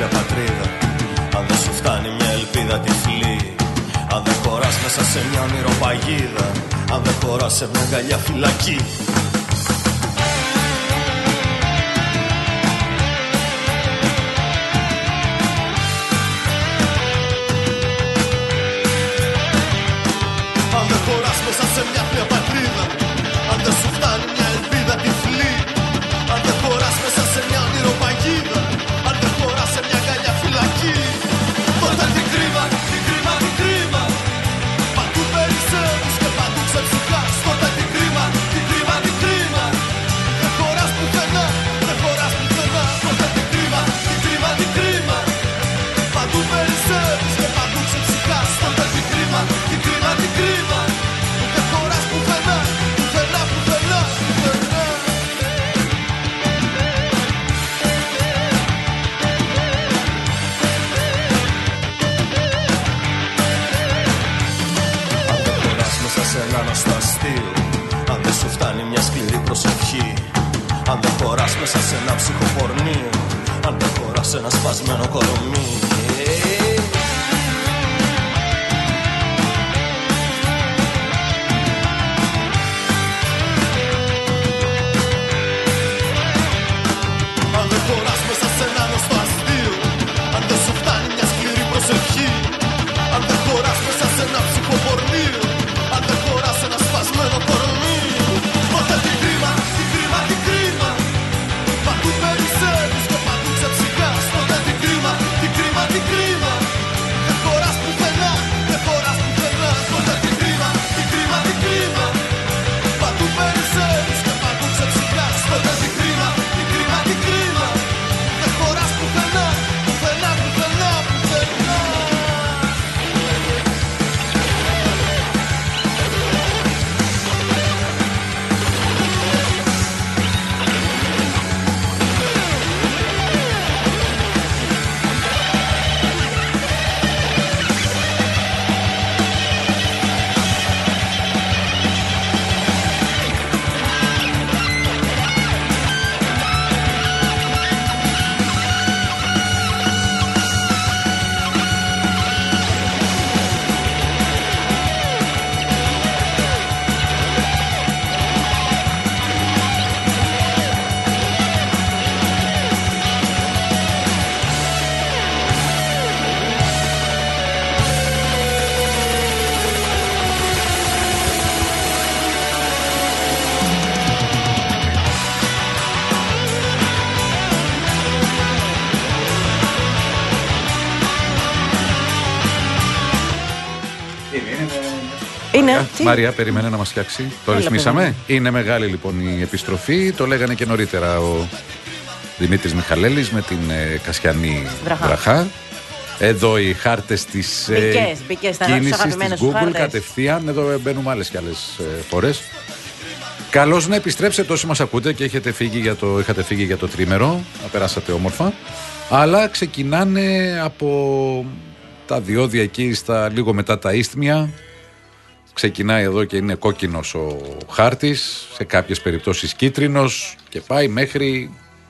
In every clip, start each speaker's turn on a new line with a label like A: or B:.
A: μια πατρίδα, αν δεν σου φτάνει μια ελπίδα τυφλή, αν δεν χωράς μέσα σε μια ονειροπαγίδα, αν δεν χωράς σε μια αγκαλιά φυλακή. Αν δεν χωράς μέσα σε μια πατρίδα, αν δεν σου φτάνει μια ελπίδα τυφλή, αν δεν χωράς μέσα σε μια ονειροπαγίδα, αν δεν χωράς σε μια αγκαλιά φυλακή, τότε τι κρίμα, τι κρίμα, τι κρίμα, παντού περισσεύεις και παντού ξεψυχάς. Τότε τι κρίμα, τι κρίμα, τι κρίμα, δεν χωράς πουθενά, δεν χωράς πουθενά. Τότε τι κρίμα, τι κρίμα, τι κρίμα, παντού περισσεύεις και παντού ξεψυχάς. Τότε τι κρίμα, τι κρίμα, τι κρίμα, δεν χωράς πουθενά, πουθενά, πουθενά, πουθενά. Αν δεν χωράς μέσα σε ένα ανωστό αστείο, αν δεν σου φτάνει μια σκληρή προσευχή, αν δεν χωράς μέσα σε ένα ψυχοπορνείο, αν δεν χωράς σε ένα σπασμένο κορμί. Αν δεν χωράς μέσα σε ένα ανωστό αστείο, αν δεν σου φτάνει μια σκληρή προσευχή, αν δεν χωράς μέσα σε ένα ψυχοπορνείο, αν δεν χωράς σε ένα σπασμένο κορμί, τότε τι κρίμα, τι κρίμα, τι κρίμα, παντού περισσεύεις και παντού ξεψυχάς. Τότε τι κρίμα, τι κρίμα, τι κρίμα, δεν χωράς πουθενά, δεν χωράς πουθενά. Τότε τι κρίμα, τι κρίμα, τι κρίμα, παντού περισσεύεις και παντού ξεψυχάς. Τότε τι κρίμα, τι κρίμα, τι κρίμα, δεν χωράς πουθενά, πουθενά, πουθενά, πουθενά.
B: Είναι.
C: Μαρία, περίμενε να μας φτιάξει. Το ρυθμίσαμε. Είναι μεγάλη λοιπόν η επιστροφή. Το λέγανε και νωρίτερα ο Δημήτρης Μιχαλέλης με την Κασιανή βραχά. Εδώ οι χάρτες της κίνησης της Google κατευθείαν. Εδώ μπαίνουμε άλλες και άλλες φορές. Καλώς να επιστρέψετε όσοι μας ακούτε και είχατε φύγει για το τρίμερο. Να περάσατε όμορφα. Αλλά ξεκινάνε από τα διόδια εκεί στα λίγο μετά τα ίσθμια. Ξεκινάει εδώ και είναι κόκκινος ο χάρτης, σε κάποιες περιπτώσεις κίτρινος και πάει μέχρι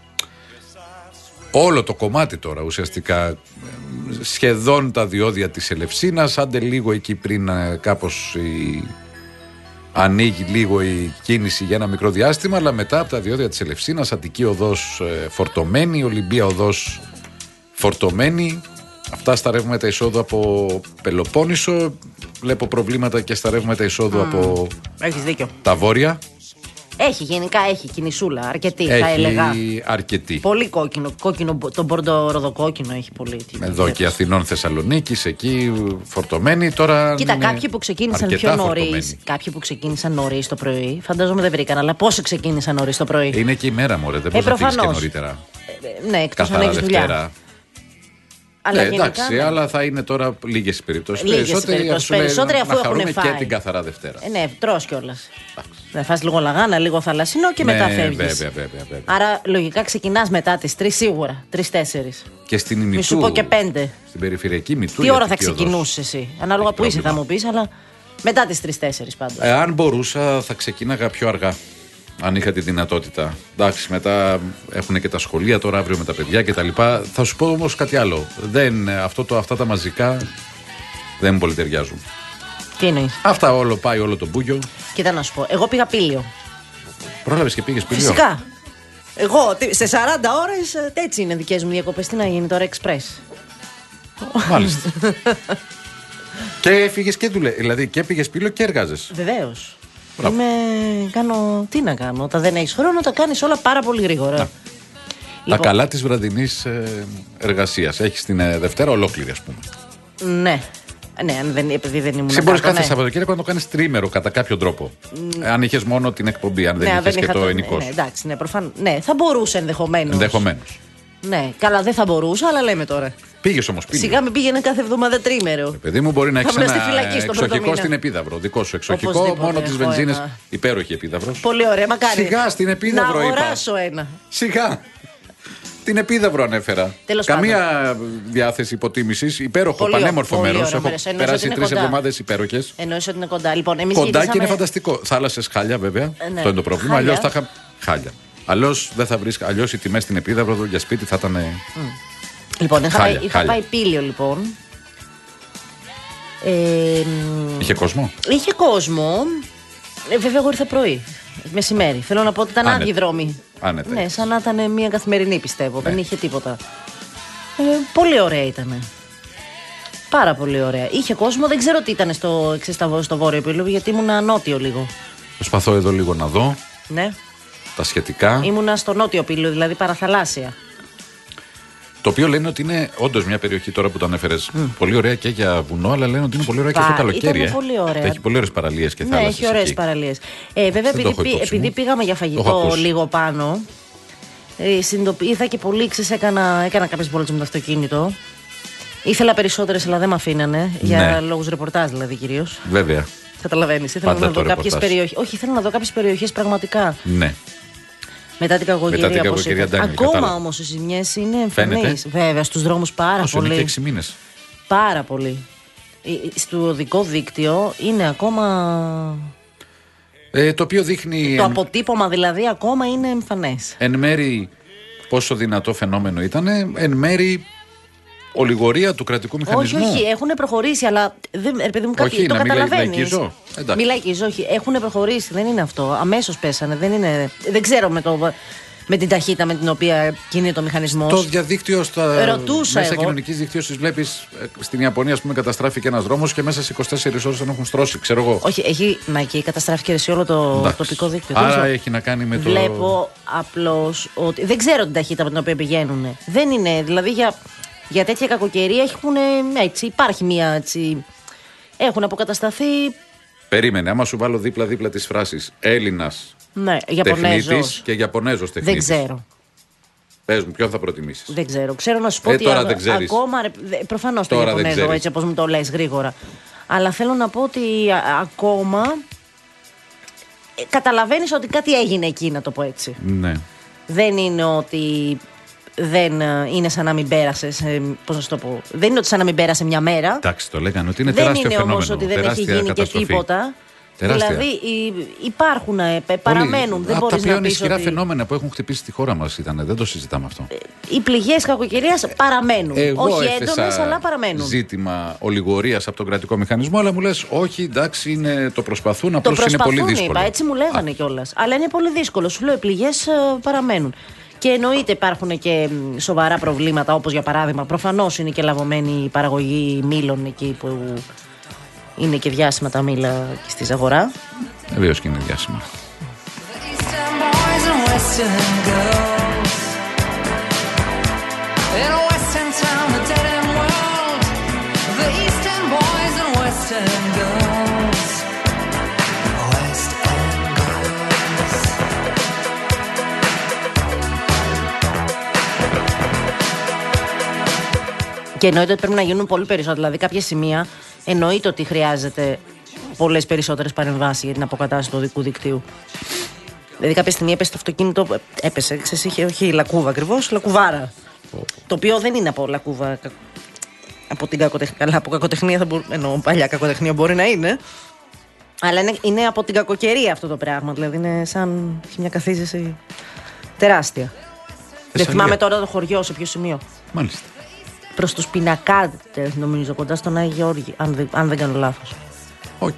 C: όλο το κομμάτι τώρα ουσιαστικά, σχεδόν τα διόδια της Ελευσίνας, άντε λίγο εκεί πριν κάπως ανοίγει λίγο η κίνηση για ένα μικρό διάστημα, αλλά μετά από τα διόδια της Ελευσίνας, Αττική οδός φορτωμένη, Ολυμπία οδός φορτωμένη. Αυτά στα ρεύματα εισόδου από Πελοπόννησο. Βλέπω προβλήματα και στα ρεύματα εισόδου από
B: Έχεις δίκιο.
C: τα βόρεια.
B: Έχει, γενικά έχει κινησούλα, αρκετή θα έλεγα.
C: Έχει αρκετή.
B: Πολύ κόκκινο, το μπορντο-ροδοκόκκινο έχει πολύ.
C: Εδώ και Αθηνών Θεσσαλονίκης, εκεί φορτωμένη τώρα.
B: Κοίτα, κάποιοι που ξεκίνησαν πιο νωρίς, κάποιοι που ξεκίνησαν νωρίς το πρωί, φαντάζομαι δεν βρήκαν, αλλά πόσοι ξεκίνησαν νωρίς το πρωί.
C: Είναι και η μέρα, μωρέ, δεν μπορεί να φύγεις και νωρίτερα.
B: Ναι, εκτός αν έχεις δουλειά.
C: Αλλά εντάξει, ναι. Αλλά θα είναι τώρα λίγες οι περιπτώσεις.
B: Περισσότεροι αφού έχουν φάει.
C: Και την καθαρά Δευτέρα.
B: Ναι, τρως κιόλας. Θα φας λίγο λαγάνα, λίγο θαλασσινό και μετά φεύγεις.
C: Βέβαια.
B: Άρα λογικά ξεκινάς μετά τις 3 σίγουρα. 3-4.
C: Και στην ημιτού.
B: Μη σου πω και 5.
C: Στην περιφερειακή ημιτού.
B: Τι ώρα θα ξεκινούσες εσύ? Ανάλογα που είσαι θα μου πεις, αλλά μετά τις 3-4 πάντως.
C: Αν μπορούσα θα ξεκίναγα πιο αργά. Αν είχα τη δυνατότητα. Εντάξει, μετά έχουν και τα σχολεία τώρα αύριο με τα παιδιά κτλ. Θα σου πω όμως κάτι άλλο. Αυτά τα μαζικά δεν μου πολύ ταιριάζουν.
B: Τι εννοείς?
C: Αυτά πάει όλο το μπούγιο.
B: Κοίτα να σου πω. Εγώ πήγα Πήλιο.
C: Πρόλαβες και πήγες Πήλιο?
B: Φυσικά. Εγώ σε 40 ώρες έτσι είναι δικές μου διακοπές. Τι να γίνει τώρα, εξπρές.
C: Μάλιστα. Και έφυγες και δηλαδή και πήγες Πήλιο και εργάζεσαι.
B: Βεβαίως. Τι να κάνω. Όταν δεν έχεις χρόνο, τα κάνεις όλα πάρα πολύ γρήγορα.
C: Τα καλά της βραδινής εργασίας. Έχεις την Δευτέρα ολόκληρη, ας πούμε.
B: Ναι. Επειδή δεν ήμουν.
C: Μπορείς κάθε Σαββατοκύριακο να το κάνεις τρίμερο κατά κάποιο τρόπο. Αν είχες μόνο την εκπομπή, αν δεν είχες και το ενικό σου.
B: Εντάξει, ναι, θα μπορούσε ενδεχομένως. Ναι, καλά, δεν θα μπορούσα, αλλά λέμε τώρα.
C: Πήγες όμως Πήλιο.
B: Σιγά μην πήγαινε κάθε εβδομάδα τρίμερο.
C: Παιδί μου, μπορεί να έχεις ένα εξοχικό στην Επίδαυρο. Δικό σου εξοχικό, μόνο τις βενζίνες. Υπέροχη Επίδαυρος.
B: Πολύ ωραία, μακάρι.
C: Σιγά στην Επίδαυρο είπα.
B: Να αγοράσω ένα.
C: Σιγά. Την Επίδαυρο ανέφερα. Καμία διάθεση υποτίμησης. Υπέροχο, πανέμορφο μέρος. Έχω περάσει 3 εβδομάδες υπέροχες.
B: Εννοείς ότι είναι κοντά. Λοιπόν, εμείς
C: κοντά και είναι φανταστικό. Θάλασσες, χάλια βέβαια. Αυτό είναι το πρόβλημα. Αλλιώς θα είχα χάλια. Αλλιώς δεν θα βρεις. Αλλιώς οι τιμές στην Επίδαυρο για σπίτι θα ήταν.
B: Λοιπόν, είχα πάει Πήλιο λοιπόν.
C: Είχε κόσμο?
B: Είχε κόσμο. Βέβαια, εγώ ήρθα πρωί. Μεσημέρι. Θέλω να πω ότι ήταν άδειοι δρόμοι.
C: Άνετα.
B: Ναι, σαν να ήταν μια καθημερινή, πιστεύω. Δεν είχε τίποτα. Πολύ ωραία ήταν. Πάρα πολύ ωραία. Είχε κόσμο, δεν ξέρω τι ήταν στο βόρειο Πήλιο, γιατί ήμουν νότιο λίγο.
C: Προσπαθώ εδώ λίγο να δω.
B: Ναι.
C: Τα σχετικά.
B: Ήμουνα στο νότιο Πήλιο, δηλαδή παραθαλάσσια.
C: Το οποίο λένε ότι είναι όντως μια περιοχή τώρα που το ανέφερες πολύ ωραία και για βουνό, αλλά λένε ότι είναι πολύ ωραία και στο καλοκαίρι.
B: Πολύ ωραία.
C: Έχει πολύ ωραίες παραλίες και θάλασσες.
B: Ναι, έχει ωραίες παραλίες. Βέβαια, επειδή πήγαμε για φαγητό λίγο πάνω, συνειδητοποίησα και πολύ, έκανα κάποιες βόλτες με το αυτοκίνητο. Ήθελα περισσότερες, αλλά δεν με αφήνανε. Για λόγους ρεπορτάζ, δηλαδή κυρίως.
C: Βέβαια.
B: Καταλαβαίνεις. Ήθελα να δω κάποιες περιοχές. Όχι, ήθελα να δω κάποιες περιοχές πραγματικά.
C: Ναι.
B: Μετά την κακοκαιρία. Ακόμα όμως οι ζημιές είναι εμφανείς. Βέβαια, στους δρόμους πάρα πολύ.
C: Είναι και 6 μήνες.
B: Πάρα πολύ. Στο οδικό δίκτυο είναι ακόμα.
C: Το οποίο δείχνει.
B: Το αποτύπωμα δηλαδή ακόμα είναι εμφανές.
C: Εν μέρη πόσο δυνατό φαινόμενο ήταν, εν μέρη ολιγορία του κρατικού μηχανισμού.
B: Όχι, έχουν προχωρήσει, αλλά παιδί μου, κάποιοι το καταλαβαίνεις. Μιλάει και η ζωή. Έχουν προχωρήσει, δεν είναι αυτό. Αμέσως πέσανε. Δεν ξέρω με την ταχύτητα με την οποία κινείται το μηχανισμός.
C: Το διαδίκτυο στα μέσα κοινωνικής δικτύωσης βλέπεις στην Ιαπωνία, ας πούμε, καταστράφηκε ένας δρόμος και μέσα σε 24 ώρες τον έχουν στρώσει, ξέρω εγώ.
B: Όχι, μα εκεί καταστράφηκε σε όλο το τοπικό δίκτυο.
C: Άρα έχει να κάνει με το.
B: Βλέπω απλώς ότι. Δεν ξέρω την ταχύτητα με την οποία πηγαίνουν. Δεν είναι, δηλαδή για τέτοια κακοκαιρία υπάρχει μία έτσι. Έχουν αποκατασταθεί.
C: Περίμενε, άμα σου βάλω δίπλα-δίπλα τις φράσεις Έλληνας
B: τεχνίτης
C: και Ιαπωνέζος τεχνίτης.
B: Δεν ξέρω.
C: Πες μου, ποιον θα προτιμήσεις?
B: Δεν ξέρω. Ξέρω να σου πω ότι ακόμα. Προφανώς το Ιαπωνέζο, έτσι όπως μου το λες γρήγορα. Αλλά θέλω να πω ότι ακόμα. Καταλαβαίνεις ότι κάτι έγινε εκεί, να το πω έτσι.
C: Ναι.
B: Δεν είναι ότι. Δεν είναι σαν να μην πέρασε. Πώς να σου το πω. Δεν είναι ότι σαν να μην πέρασε μια μέρα.
C: Εντάξει, το λέγανε ότι είναι τεράστιο φαινόμενο.
B: Δεν είναι όμως ότι δεν έχει γίνει καταστροφή. Και τίποτα. Τεράστια. Δηλαδή υπάρχουν, παραμένουν. Δεν
C: από τα πλέον
B: ισχυρά
C: φαινόμενα που έχουν χτυπήσει στη χώρα μας ήταν. Δεν το συζητάμε αυτό.
B: Οι πληγές κακοκαιρίας παραμένουν. Όχι έντονες, αλλά παραμένουν.
C: Ζήτημα ολιγορίας από τον κρατικό μηχανισμό, αλλά μου λες όχι, εντάξει, το προσπαθούν, απλώς είναι πολύ δύσκολο.
B: Είπα, έτσι μου λέγανε κιόλας. Αλλά είναι πολύ δύσκολο. Σου λέω, οι πληγές παραμένουν. Και εννοείται υπάρχουν και σοβαρά προβλήματα, όπως για παράδειγμα, προφανώς είναι και λαβωμένη η παραγωγή μήλων εκεί που είναι και διάσημα τα μήλα και στη Ζαγορά.
C: Βεβαίως και είναι διάσημα.
B: Και εννοείται ότι πρέπει να γίνουν πολύ περισσότερα. Δηλαδή, κάποια σημεία εννοείται ότι χρειάζεται πολλές περισσότερες παρεμβάσεις για την αποκατάσταση του οδικού δικτύου. Δηλαδή, κάποια στιγμή έπεσε το αυτοκίνητο. Έπεσε, είχε όχι λακκούβα ακριβώς, λακκουβάρα. Το οποίο δεν είναι από λακκούβα. Από την κακοτεχνία. Καλά, από κακοτεχνία θα εννοώ, παλιά κακοτεχνία μπορεί να είναι. Αλλά είναι από την κακοκαιρία αυτό το πράγμα. Δηλαδή είναι σαν μια καθίζηση τεράστια. Δεν θυμάμαι τώρα το χωριό, σε ποιο σημείο.
C: Μάλιστα.
B: Προς τους Πινακάτες, νομίζω, κοντά στον Άγιο Γεώργιο, αν δεν κάνω λάθος.
C: Οκ.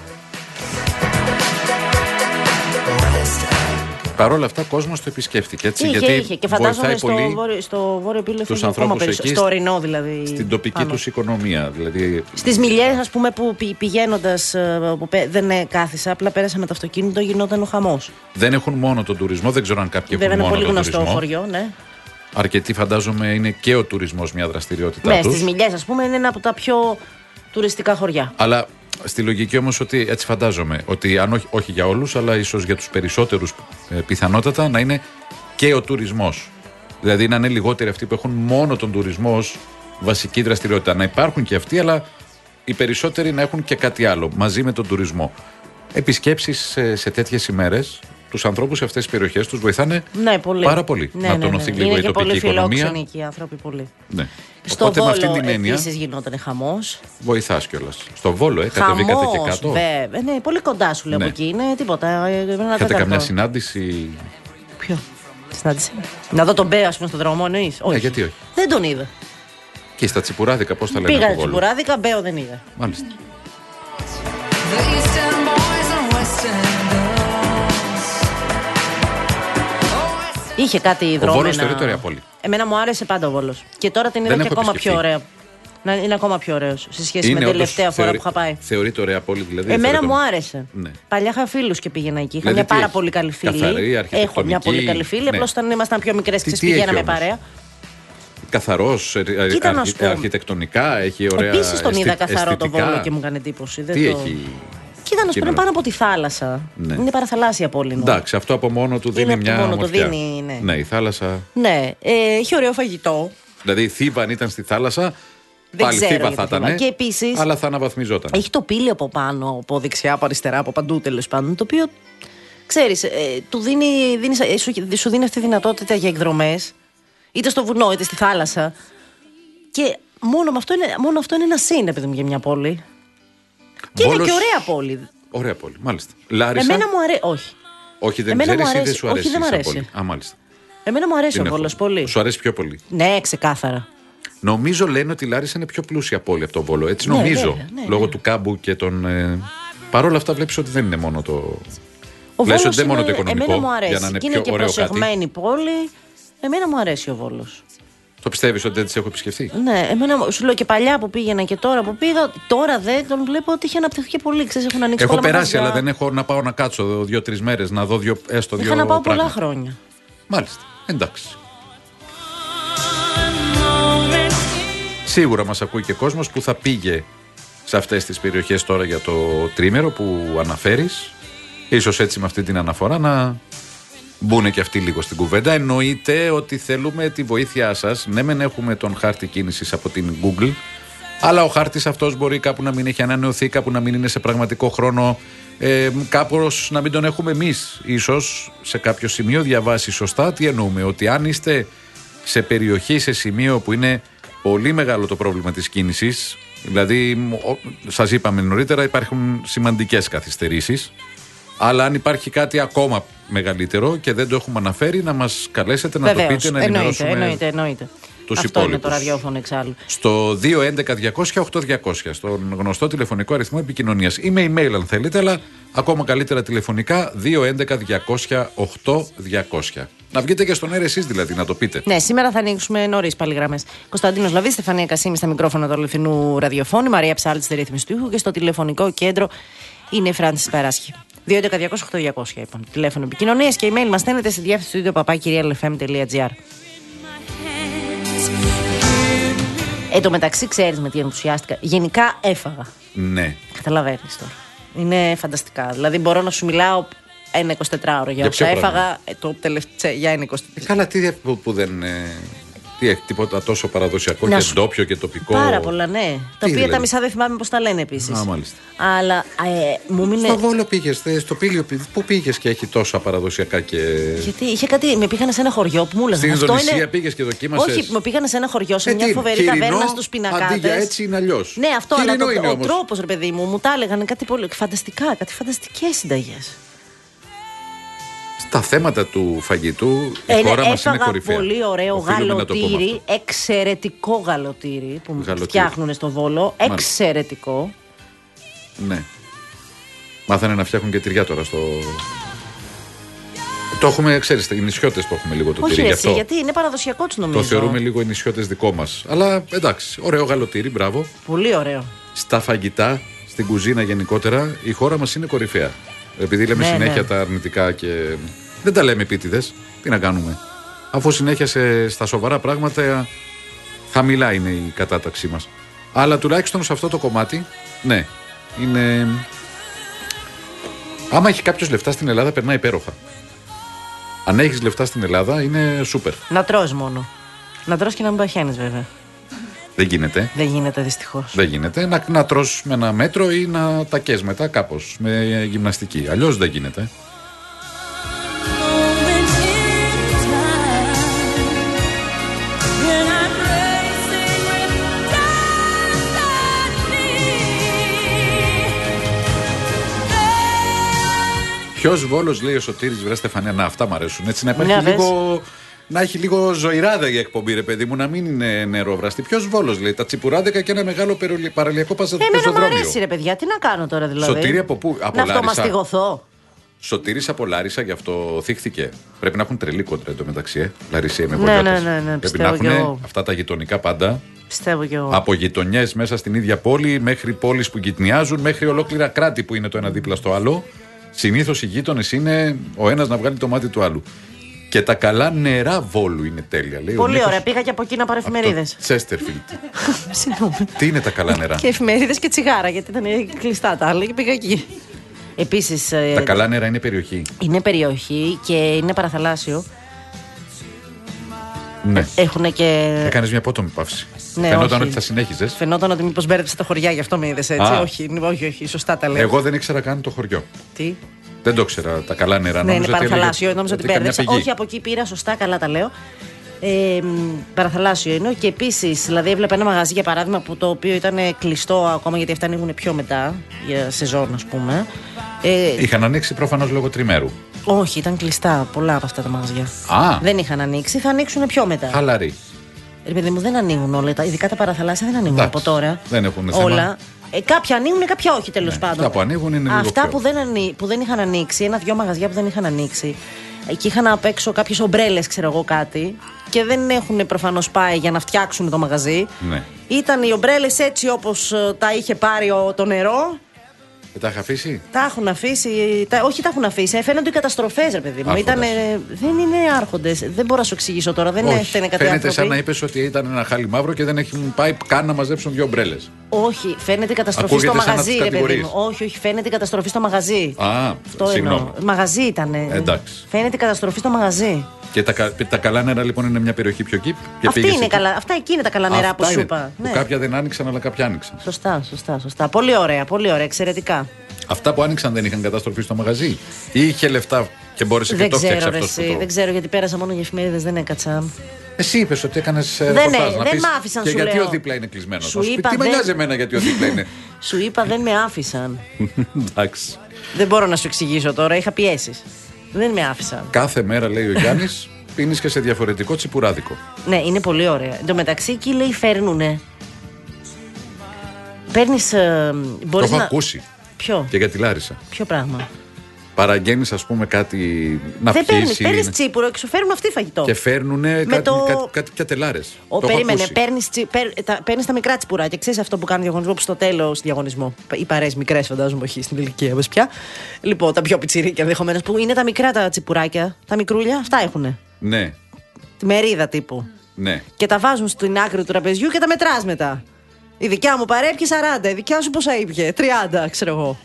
C: Παρ' όλα αυτά, ο κόσμος το επισκέφτηκε. Έτσι,
B: είχε. Και φαντάζομαι στο βόρειο επίλεφο ακόμα περισσότερο. Στο ορεινό δηλαδή.
C: Στην τοπική τους οικονομία. Δηλαδή...
B: Στις Μιλιές, ας πούμε, που πηγαίνοντας, δεν κάθισα, απλά πέρασα με το αυτοκίνητο, γινόταν ο χαμός.
C: Δεν έχουν μόνο τον τουρισμό, δεν ξέρω αν κάποιοι έχουν μόνο τον τουρισμό.
B: Βέβαια, είναι πολύ γνωστό χωριό, ναι.
C: Αρκετοί, φαντάζομαι, είναι και ο τουρισμός μια δραστηριότητά τους.
B: Ναι, στις Μιλιές, ας πούμε, είναι ένα από τα πιο τουριστικά χωριά.
C: Αλλά στη λογική όμως ότι έτσι φαντάζομαι, ότι αν όχι για όλους, αλλά ίσως για τους περισσότερους πιθανότατα να είναι και ο τουρισμός. Δηλαδή να είναι λιγότεροι αυτοί που έχουν μόνο τον τουρισμό ως βασική δραστηριότητα. Να υπάρχουν και αυτοί, αλλά οι περισσότεροι να έχουν και κάτι άλλο μαζί με τον τουρισμό. Επισκέψεις σε τέτοιες ημέρες, τους ανθρώπους σε αυτές τις περιοχές τους βοηθάνε πάρα πολύ να τονωθεί λίγο η τοπική οικονομία. Είναι και πολύ φιλόξενοι οι άνθρωποι πολύ. Ναι.
B: Στο Βόλο επίσης γινόταν χαμός.
C: Βοηθάς κιόλας. Στο Βόλο, κατεβήκατε και κάτω.
B: Βέβαια. Ναι, πολύ κοντά σου λέω από εκεί. Είναι τίποτα.
C: Είχατε καμιά συνάντηση?
B: Ποιο? Συνάντηση. Να δω τον Μπέο, ας πούμε, στον δρόμο, εννοείς? Όχι.
C: Γιατί όχι?
B: Δεν τον είδα.
C: Και στα Τσιπουράδικα, πώς τα λένε?
B: Πήγα στα Τσιπουράδικα, Μπέο δεν είδα.
C: Μάλιστα.
B: Είχε κάτι δρόμενα.
C: Ο Βόλος θεωρείται ωραία πόλη.
B: Εμένα μου άρεσε πάντα ο Βόλος. Και τώρα την είδα και ακόμα πιο ωραία. Είναι ακόμα πιο ωραίος σε σχέση με την τελευταία φορά που είχα πάει.
C: Θεωρείται ωραία πόλη, δηλαδή?
B: Εμένα μου άρεσε. Ναι. Παλιά είχα φίλους και πήγαινα εκεί. Είχα μια πάρα πολύ καλή φίλη. Έχω μια πολύ καλή φίλη. Απλώς όταν ήμασταν πιο μικρές και πηγαίναμε παρέα.
C: Καθαρός, αρχιτεκτονικά, έχει ωραία.
B: Επίσης τον είδα καθαρό το Βόλο και μου έκανε εντύπωση.
C: Τι έχει?
B: Κοίτα, να σου πω, είναι πάνω από τη θάλασσα. Ναι. Είναι παραθαλάσσια πόλη.
C: Εντάξει, αυτό από μόνο του δίνει μια ομορφιά. Ναι, η θάλασσα.
B: Ναι, έχει ωραίο φαγητό.
C: Δηλαδή η Θήβα αν ήταν στη θάλασσα, πάλι Θήβα θα ήταν.
B: Και επίσης,
C: αλλά θα αναβαθμιζόταν.
B: Έχει το πύλιο από πάνω, από δεξιά, από αριστερά, από παντού τέλος πάντων. Το οποίο, ξέρεις, σου δίνει αυτή τη δυνατότητα για εκδρομές, είτε στο βουνό είτε στη θάλασσα. Και μόνο αυτό είναι ένα σύν, επειδή μου, για μια πόλη. Και Βόλος... είναι και ωραία πόλη.
C: Ωραία πόλη, μάλιστα. Λάρισα.
B: Εμένα μου αρέσει. Όχι.
C: Όχι, δεν ξέρεις ή δεν σου αρέσει?
B: Όχι, δεν μου αρέσει.
C: Α, μάλιστα.
B: Εμένα μου αρέσει ο Βόλος πολύ.
C: Σου αρέσει πιο πολύ?
B: Ναι, ξεκάθαρα.
C: Νομίζω λένε ότι η Λάρισα είναι πιο πλούσια πόλη από τον Βόλο. Έτσι νομίζω. Ναι, λόγω του κάμπου και των. Παρ' όλα αυτά βλέπεις ότι δεν είναι μόνο το. Λες ότι δεν είναι μόνο το οικονομικό.
B: Εμένα μου αρέσει.
C: Για να είναι
B: και είναι
C: πιο
B: και προσεγμένη πόλη. Εμένα μου αρέσει ο Βόλος.
C: Το πιστεύεις ότι δεν τις έχω επισκεφθεί?
B: Ναι, εμένα σου λέω και παλιά που πήγαινα και τώρα που πήγα. Τώρα δεν τον βλέπω ότι είχε αναπτυχθεί και πολύ. Ξέρεις, έχουν ανοίξει.
C: Έχω περάσει, αλλά δεν έχω να πάω να κάτσω 2-3 μέρες, να δω έστω 2
B: Είχα να πάω πολλά χρόνια.
C: Μάλιστα. Εντάξει. Σίγουρα μας ακούει και κόσμος που θα πήγε σε αυτές τις περιοχές τώρα για το τρίμερο που αναφέρεις. Ίσως έτσι με αυτή την αναφορά να μπουν και αυτοί λίγο στην κουβέντα. Εννοείται ότι θέλουμε τη βοήθειά σας. Ναι, μεν έχουμε τον χάρτη κίνησης από την Google, αλλά ο χάρτης αυτός μπορεί κάπου να μην έχει ανανεωθεί, κάπου να μην είναι σε πραγματικό χρόνο, κάπως να μην τον έχουμε εμείς ίσως σε κάποιο σημείο διαβάσει σωστά. Τι εννοούμε? Ότι αν είστε σε περιοχή, σε σημείο που είναι πολύ μεγάλο το πρόβλημα της κίνησης, δηλαδή σας είπαμε νωρίτερα υπάρχουν σημαντικές καθυστερήσεις, αλλά αν υπάρχει κάτι ακόμα μεγαλύτερο και δεν το έχουμε αναφέρει, να μας καλέσετε να το πείτε, να ενημερώσουμε
B: εννοείται.
C: Τους
B: αυτό
C: υπόλοιπους.
B: Είναι το ραδιόφωνο εξάλλου.
C: Στο 211-200-8200, στον γνωστό τηλεφωνικό αριθμό επικοινωνίας. Ή με email αν θέλετε, αλλά ακόμα καλύτερα τηλεφωνικά 211-200-8200. Να βγείτε και στον αέρα εσείς δηλαδή, να το πείτε.
B: Ναι, σήμερα θα ανοίξουμε νωρίς πάλι γραμμές. Κωνσταντίνος Λαβής, Στεφανία Κασίμη στα μικρόφωνα του αληθινού ραδιοφώνου, Μαρία Ψάλτη στη ρύθμιση του ήχου και στο τηλεφωνικό κέντρο είναι η Φράνσις Παράσχη. 211-200-8200 λοιπόν. Τηλέφωνο επικοινωνίας και email μας στέλνετε στη διεύθυνση του papakirialfm.gr. Εν τω μεταξύ, ξέρεις με τι ενθουσιάστηκα? Γενικά έφαγα.
C: Ναι.
B: Καταλαβαίνεις τώρα. Είναι φανταστικά. Δηλαδή μπορώ να σου μιλάω ένα 24ωρο για όσα έφαγα για ένα 24ωρο.
C: Καλά, τι που δεν. Τι έχει, τίποτα τόσο παραδοσιακό και ντόπιο και τοπικό?
B: Πάρα πολλά, ναι. Τα οποία τα μισά δεν θυμάμαι πώς τα λένε επίσης.
C: Α, μάλιστα.
B: Αλλά μου μείνε.
C: Στο Βόλο πήγες, στο Πήλιο, πού πήγες και έχει τόσα παραδοσιακά και.
B: Γιατί είχε κάτι, με πήγανε σε ένα χωριό που μου έλεγαν.
C: Στην Ινδονησία πήγες και δοκίμασες?
B: Όχι, με πήγανε σε ένα χωριό, σε μια φοβερή ταβέρνα στους πινακάδες.
C: Αντί για έτσι είναι αλλιώς.
B: Ναι, αυτό, αλλά ο τρόπος, ρε παιδί μου τα έλεγαν κάτι πολύ φανταστικά, κάτι φανταστικές συνταγές.
C: Στα θέματα του φαγητού η χώρα μας είναι κορυφαία.
B: Πολύ ωραίο γαλοτήρι, εξαιρετικό γαλοτήρι που φτιάχνουν στο Βόλο. Εξαιρετικό.
C: Ναι. Μάθανε να φτιάχνουν και τυριά τώρα στο. Το έχουμε, ξέρεις, οι νησιώτες το έχουμε λίγο το τυρί.
B: Όχι, γιατί είναι παραδοσιακό τους νομίζω.
C: Το θεωρούμε λίγο οι νησιώτες δικό μας. Αλλά εντάξει, ωραίο γαλοτήρι, μπράβο.
B: Πολύ ωραίο.
C: Στα φαγητά, στην κουζίνα γενικότερα, η χώρα μας είναι κορυφαία. Επειδή λέμε συνέχεια τα αρνητικά και δεν τα λέμε επίτηδες, τι να κάνουμε. Αφού συνέχεια στα σοβαρά πράγματα χαμηλά είναι η κατάταξή μας. Αλλά τουλάχιστον σε αυτό το κομμάτι, ναι, είναι. Άμα έχει κάποιος λεφτά στην Ελλάδα, περνάει υπέροχα. Αν έχεις λεφτά στην Ελλάδα, είναι σούπερ.
B: Να τρως μόνο. Να τρως και να μην παχαίνεις, βέβαια.
C: Δεν γίνεται.
B: Δεν γίνεται, δυστυχώς.
C: Δεν γίνεται. Να τρως με ένα μέτρο ή να τακές μετά κάπως με γυμναστική. Αλλιώς δεν γίνεται. Ποιος Βόλος, λέει ο Σωτήρης, βρε Στεφανία, να αυτά μ' αρέσουν. Έτσι να υπάρχει λίγο. Να έχει λίγο ζωηράδα η εκπομπή, ρε παιδί μου, να μην είναι νερόβραστη. Ποιος Βόλος, λέει, τα τσιπουράδικα και ένα μεγάλο παραλιακό πεζοδρόμιο.
B: Εμένα μου αρέσει, ρε παιδιά, τι να κάνω τώρα δηλαδή.
C: Σωτήρη από πού? Από
B: να αυτομαστιγωθώ.
C: Σωτήρης από Λάρισα, γι' αυτό θύχθηκε. Πρέπει να έχουν τρελή κόντρα εντωμεταξύ, Λαρισία με Βολιώτες.
B: Ναι,
C: πρέπει να έχουν αυτά τα γειτονικά πάντα.
B: Πιστεύω κι εγώ.
C: Από γειτονιές μέσα στην ίδια πόλη, μέχρι πόλεις που γειτνιάζουν, μέχρι ολόκληρα κράτη που είναι το ένα δίπλα στο άλλο. Συνήθως οι γείτονες είναι ο ένας να βγάλει το μάτι του άλλου. Και τα καλά νερά Βόλου είναι τέλεια. Λέει,
B: πολύ ωραία. Πήγα και από εκεί να πάρω εφημερίδες.
C: Τσέστερφιλντ. Τι είναι τα καλά νερά?
B: Και εφημερίδες και τσιγάρα, γιατί ήταν κλειστά τα άλλα και πήγα εκεί. Επίσης.
C: Τα καλά νερά είναι περιοχή.
B: Είναι περιοχή και είναι παραθαλάσσιο.
C: Ναι.
B: Έχουνε και.
C: Έκανες μια απότομη παύση.
B: Ναι,
C: φαινόταν ότι θα συνέχιζες.
B: Φαινόταν ότι μήπως μπέρδεψε τα χωριά, γι' αυτό με είδες έτσι. Όχι, σωστά τα λέω.
C: Εγώ δεν ήξερα καν το χωριό.
B: Τι?
C: Δεν το ήξερα. Τα καλά νερά.
B: Ναι, είναι παραθαλάσσιο. Νόμιζα ότι μπέρδεψα. Όχι, από εκεί πήρα, σωστά, καλά τα λέω. Παραθαλάσσιο είναι. Και επίσης, δηλαδή, έβλεπα ένα μαγαζί για παράδειγμα που το οποίο ήταν κλειστό ακόμα, γιατί αυτά ανοίγουν πιο μετά, για σεζόν, ας πούμε.
C: Είχαν ανοίξει προφανώς λόγω τριμέρου.
B: Όχι, ήταν κλειστά πολλά από αυτά τα μαγαζιά. Δεν είχαν ανοίξει, θα ανοίξουν πιο μετά.
C: Χαλαρή.
B: Ρε παιδί μου, δεν ανοίγουν όλα. Ειδικά τα παραθαλάσσια δεν ανοίγουν από τώρα.
C: Δεν έχουν
B: όλα.
C: Θέμα.
B: Κάποια ανοίγουν, κάποια όχι, τέλος πάντων.
C: Αυτά που ανοίγουν είναι λίγο
B: αυτά
C: πιο.
B: που δεν είχαν ανοίξει, ένα-δυο μαγαζιά που δεν είχαν ανοίξει. Εκεί είχαν απ' έξω κάποιες ομπρέλες, ξέρω εγώ κάτι. Και δεν έχουν προφανώς πάει για να φτιάξουν το μαγαζί.
C: Ναι.
B: Ήταν οι ομπρέλες έτσι όπως τα είχε πάρει το νερό.
C: Τα είχα αφήσει.
B: Τα έχουν αφήσει. Όχι, τα έχουν αφήσει. Φαίνονται οι καταστροφές, ρε παιδί μου. Δεν είναι άρχοντες. Δεν μπορώ να σου εξηγήσω τώρα. Δεν έφτανε κάτι.
C: Φαίνεται σαν να είπες ότι ήταν ένα χάλι μαύρο και δεν έχουν πάει καν να μαζέψουν δύο ομπρέλες.
B: Όχι, φαίνεται η καταστροφή στο μαγαζί, ρε παιδί μου. Όχι, φαίνεται η καταστροφή στο μαγαζί.
C: Αυτό εννοώ.
B: Μαγαζί ήταν.
C: Εντάξει.
B: Φαίνεται η καταστροφή στο μαγαζί.
C: Και τα καλά νερά λοιπόν είναι μια περιοχή πιο εκεί.
B: Αυτά εκεί είναι τα καλά νερά που σου είπα.
C: Που κάποια δεν άνοιξαν, αλλά κάποια άνοιξαν.
B: Σωστά. Πολύ ωραία, εξαιρετικά.
C: Αυτά που άνοιξαν δεν είχαν καταστροφή στο μαγαζί, ή είχε λεφτά και μπόρεσε και το φτιάξει αυτό?
B: Δεν ξέρω, γιατί πέρασα μόνο για εφημερίδες, δεν έκατσα.
C: Εσύ είπες ότι έκανες
B: ρεπορτάζ. Δεν με άφησαν,
C: και
B: σου
C: γιατί
B: λέω.
C: Ο δίπλα είναι κλεισμένος.
B: Τι
C: με νοιάζει εμένα γιατί ο δίπλα είναι.
B: Σου είπα δεν με άφησαν.
C: Εντάξει.
B: Δεν μπορώ να σου εξηγήσω τώρα, είχα πιέσεις. Δεν με άφησαν.
C: Κάθε μέρα, λέει ο Γιάννης, πίνεις και σε διαφορετικό τσιπουράδικο.
B: Ναι, είναι πολύ ωραία. Εν τω μεταξύ εκεί λέει φέρνουνε. Παίρνεις.
C: Το έχω ακούσει.
B: Ποιο?
C: Και για τη Λάρισα.
B: Ποιο πράγμα?
C: Παραγγέλνεις, ας πούμε, κάτι να πιείς.
B: Παίρνεις τσίπουρο και σου φέρνουν αυτοί φαγητό.
C: Και φέρνουνε κάτι πιατελάρες.
B: Περίμενε, παίρνεις τα μικρά τσιπουράκια. Ξέρεις αυτό που κάνει διαγωνισμό, που στο τέλος διαγωνισμό. Οι παρέες μικρές, φαντάζομαι, όχι στην ηλικία μας πια. Λοιπόν, τα πιο πιτσιρίκια ενδεχομένως, που είναι τα μικρά τα τσιπουράκια, τα μικρούλια, αυτά έχουνε.
C: Ναι.
B: Τη μερίδα τύπου.
C: Ναι.
B: Και τα βάζουν στην άκρη του τραπεζιού και τα μετράς μετά. Η δικιά μου παρέπιε 40, η δικιά σου πόσα ήπια? 30, ξέρω εγώ.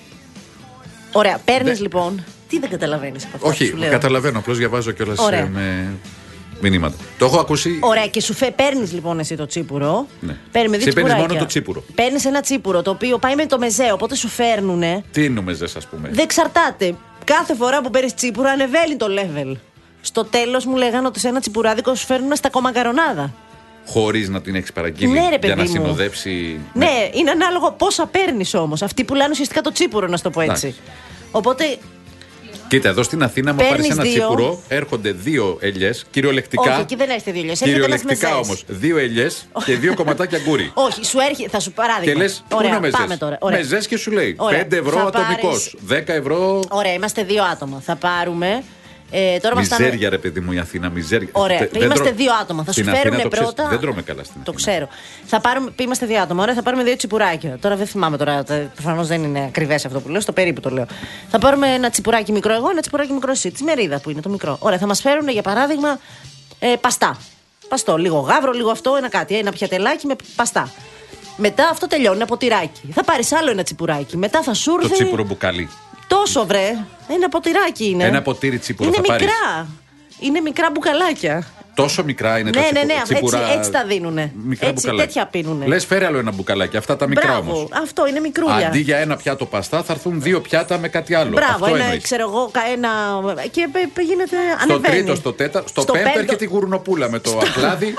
B: Ωραία, παίρνεις λοιπόν. Τι δεν καταλαβαίνεις από αυτό?
C: Όχι, καταλαβαίνω, απλώς διαβάζω κιόλας μηνύματα. Το έχω ακούσει.
B: Ωραία, και σου παίρνεις λοιπόν εσύ το τσίπουρο.
C: Ναι.
B: Παίρνεις δύο
C: τσιπουράκια.
B: τσιπουράκια.
C: Μόνο το τσίπουρο.
B: Παίρνεις ένα τσίπουρο το οποίο πάει με το μεζέ, οπότε σου φέρνουνε.
C: Τι είναι ο μεζές, ας πούμε?
B: Δεν εξαρτάται. Κάθε φορά που παίρνεις τσίπουρο ανεβαίνει το level. Στο τέλος μου λέγανε ότι σε ένα τσιπουράδικο σου φέρνουν στα κομμακαρονάδα.
C: Χωρίς να την έχεις παραγγείλει.
B: Ναι, ρε, παιδί
C: για να
B: μου.
C: συνοδέψει.
B: Ναι, είναι ανάλογο πόσα παίρνεις όμως. Αυτοί πουλάνε ουσιαστικά το τσίπουρο, να σου το πω έτσι.
C: Εντάξει.
B: Οπότε.
C: Κοίτα, εδώ στην Αθήνα, μου πάρεις ένα τσίπουρο, έρχονται 2 ελιές, κυριολεκτικά.
B: Όχι, εκεί δεν έχετε 2 ελιές.
C: Κυριολεκτικά όμως. 2 ελιές και 2 κομματάκια γκούρι.
B: Όχι, σου έρχεται, θα σου παράδειγμα.
C: Και λες, πού είναι ο μεζές?
B: Πάμε τώρα.
C: Μεζές και σου λέει 5 ευρώ ατομικός, 10 ευρώ.
B: Ωραία, είμαστε 2 άτομα. Θα πάρουμε. Τώρα
C: Μιζέρια, ρε παιδί μου, η Αθήνα, μιζέρια.
B: Ωραία, είμαστε 2 άτομα. Θα σου φέρουν πρώτα.
C: Δεν τρώμε καλά στην Αθήνα.
B: Το ξέρω. Είμαστε 2 άτομα. Ωραία, θα πάρουμε 2 τσιπουράκια. Τώρα δεν θυμάμαι τώρα. Προφανώς δεν είναι ακριβές αυτό που λέω. Στο περίπου το λέω. Θα πάρουμε ένα τσιπουράκι μικρό εγώ, ένα τσιπουράκι μικρό εσύ. Τη μερίδα που είναι το μικρό. Ωραία, θα μας φέρουν για παράδειγμα παστά. Παστό, λίγο γάβρο, λίγο αυτό, ένα κάτι. Ένα πιατελάκι με παστά. Μετά αυτό τελειώνει, ένα ποτηράκι. Θα πάρεις άλλο ένα τσιπουράκι. Μετά θα σου έρθει.
C: Το τσίπουρο μπουκάλι.
B: Τόσο βρε. Ένα ποτηράκι είναι.
C: Ένα ποτήρι τσίπουρο
B: είναι
C: θα πάρεις.
B: μικρά. Είναι μικρά μπουκαλάκια.
C: Τόσο μικρά είναι τα τσίπουρα.
B: Ναι, έτσι τα δίνουνε.
C: Μικρά
B: έτσι,
C: μπουκαλάκια.
B: τέτοια πίνουνε.
C: Λες, φέρε άλλο ένα μπουκαλάκι. Αυτά τα μικρά όμως.
B: Αυτό είναι μικρούλια.
C: Αντί για ένα πιάτο παστά, θα έρθουν 2 πιάτα με κάτι άλλο.
B: Μπράβο,
C: αυτό
B: ένα, ξέρω εγώ, ένα. Και γίνεται.
C: Στο
B: ανεβαίνει.
C: τρίτο, στο τέταρτο, στο πέμπτο έρχεται η γουρνοπούλα με το αχλάδι.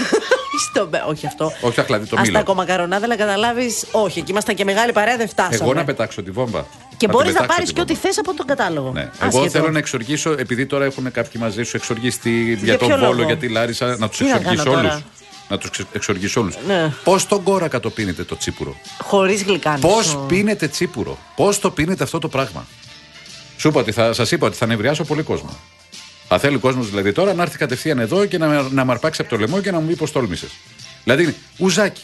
B: Όχι αυτό.
C: Όχι αχλάδι, το μήλο.
B: Αυτά ακόμα καρονάδα, να καταλάβεις. Όχι, εκεί ήμασταν και μεγάλη παρέα, δεν φτάσαμε.
C: Εγώ να πετάξω τη βόμβα.
B: Και μπορείς να πάρεις και ό,τι θες από τον κατάλογο.
C: Ναι. Εγώ θέλω να εξοργήσω, επειδή τώρα έχουν κάποιοι μαζί σου εξοργιστεί για τον
B: ποιο
C: Βόλο,
B: λόγο?
C: για τη Λάρισα, να τους
B: Τι να
C: εξοργήσω
B: κάνω
C: όλους.
B: τώρα?
C: Να τους εξοργήσω όλους.
B: Ναι.
C: Πώς τον κόρακα το πίνετε το τσίπουρο?
B: Χωρίς γλυκάνισο.
C: Πώς πίνετε τσίπουρο? Πώς το πίνετε αυτό το πράγμα? Σας είπα ότι θα νευριάσω πολύ κόσμο. Θα θέλει ο κόσμος δηλαδή τώρα να έρθει κατευθείαν εδώ και να μ' αρπάξει από το λαιμό και να μου πει πως τόλμησες. Δηλαδή είναι ουζάκι.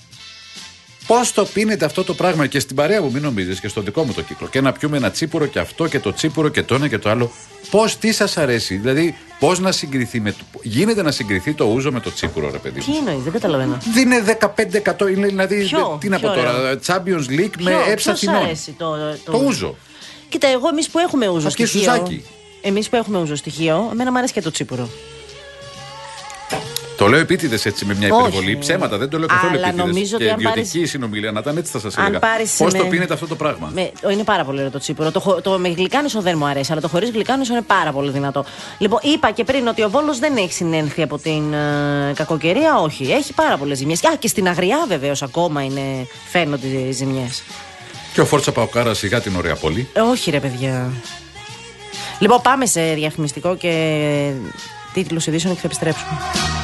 C: Πώς το πίνετε αυτό το πράγμα? Και στην παρέα μου, μην νομίζεις, και στο δικό μου το κύκλο. Και να πιούμε ένα τσίπουρο και αυτό και το τσίπουρο και το ένα και το άλλο. Πώς, τι σας αρέσει? Δηλαδή, πώς να συγκριθεί γίνεται να συγκριθεί το ούζο με το τσίπουρο, ρε παιδί?
B: Τι εννοείς, δεν καταλαβαίνω.
C: Δεν είναι 15%, είναι δηλαδή. Τι να πω τώρα, Champions League με έψα τιμών.
B: Ποιος αρέσει
C: το ούζο.
B: Κοίτα, εμείς που έχουμε ούζο στοιχείο. Εμείς που έχουμε ούζο στοιχείο, εμένα μου αρέσει και το τσίπουρο.
C: Το λέω επίτηδες έτσι με μια υπερβολή. Ψέματα, δεν το λέω καθόλου επίτηδες. Και ιδιωτική συνομιλία, να ήταν έτσι θα σας έλεγα. Πώς το πίνετε αυτό το πράγμα?
B: Είναι πάρα πολύ ωραίο το τσίπουρο. Το με γλυκάνισο δεν μου αρέσει, αλλά το χωρίς γλυκάνισο είναι πάρα πολύ δυνατό. Λοιπόν, είπα και πριν ότι ο Βόλος δεν έχει συνέλθει από την κακοκαιρία, όχι. Έχει πάρα πολλές ζημιές. Και στην Αγριά βεβαίως ακόμα φαίνονται οι ζημιές.
C: Και ο Φόρτσα Παοκάρα σιγά την ωραία πόλη.
B: Όχι, ρε παιδιά. Λοιπόν, πάμε σε διαφημιστικό και τίτλους ειδήσεων και θα επιστρέψουμε.